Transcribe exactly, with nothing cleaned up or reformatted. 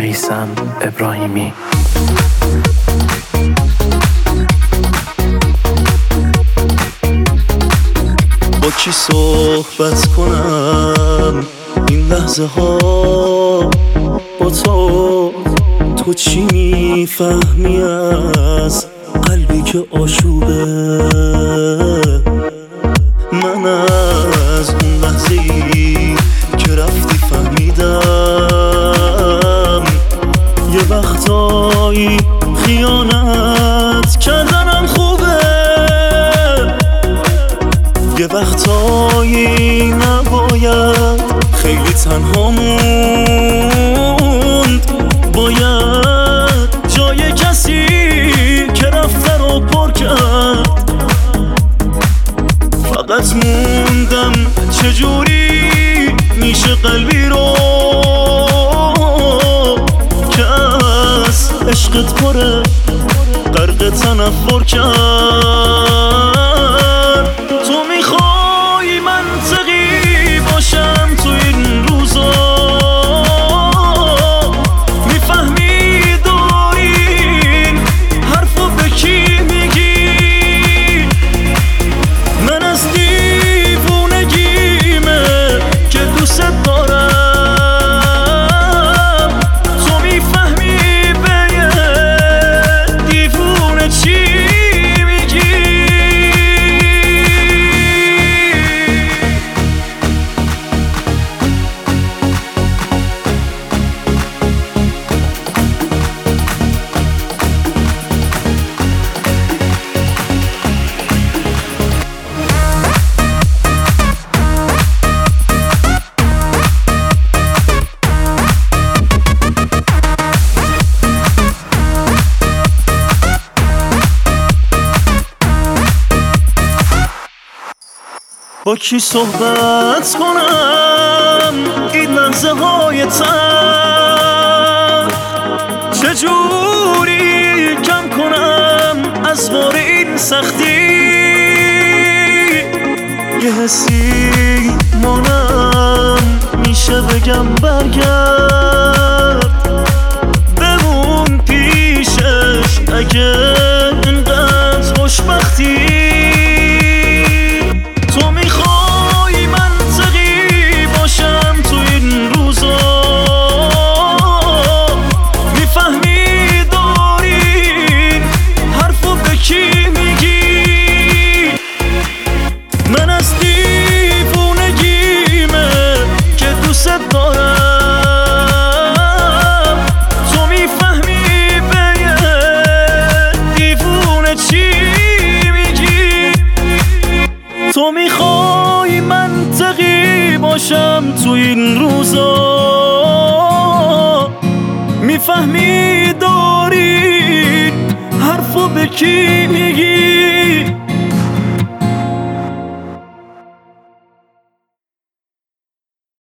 میثم ابراهیمی. با کی صحبت کنم این لحظه ها با تو؟ تو چی میفهمی از قلبی که آشوبه؟ من از اون لحظه ای که رفتی فهمیدم یه وقتایی خیانت کردنم خوبه، یه وقتایی نباید خیلی تنها موند، باید جای کسی که رفته رو پر کرد. فقط موندم چجوری میشه قلبی رو که از عشقت پره غرق تنفر کرد. تو میخوای منطقی باشم تو این روزا، میفهمی دارین حرفو به کی میگی؟ من از دیوونگیمه که دوست دارم، تو میفهمی به یه دیوونه چی میگی؟ با کی صحبت کنم این لحظه های تن؟ چجوری کم کنم از بار این سختی؟ یه حسی مانم میشه بگم برگرد بمون پیشش اگه اینقدر خوشبختی. من از دیوونگیمه که دوست دارم، تو میفهمی به یه دیوونه چی میگی؟ تو میخوای منطقی باشم تو این روزا، میفهمی داری حرفو به کی میگی؟